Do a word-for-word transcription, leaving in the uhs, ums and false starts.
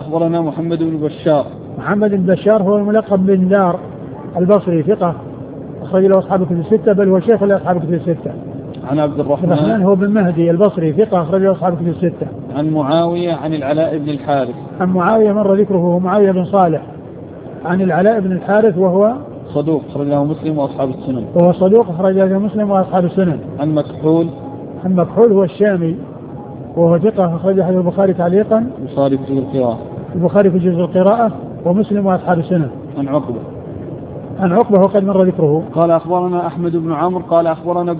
أخبرنا محمد بن بشار. محمد بن بشار هو الملقب بن دار البصري ثقة أخرج له أصحاب الكتب الستة، بل هو شيخ لأصحاب الكتب الستة. عن عبد الرحمن, الرحمن هو بن مهدي البصري ثقة أخرج له أصحاب الكتب الستة. عن معاوية عن العلاء بن الحارث. عن معاوية مر ذكره، هو معاوية بن صالح عن العلاء بن الحارث وهو صدوق أخرج له مسلم وأصحاب السنن. وهو صدوق أخرج له مسلم وأصحاب السنن. عن مكحول. عن مكحول هو الشامي وهو ثقة أخرج له البخاري تعليقا. البخاري في جزء القراءة. البخاري في جزء القراءة ومسلم وأصحاب السنن. عن عقبة. عن عقبة وقد مر ذكره. قال أخبرنا أحمد بن عمرو قال أخبرنا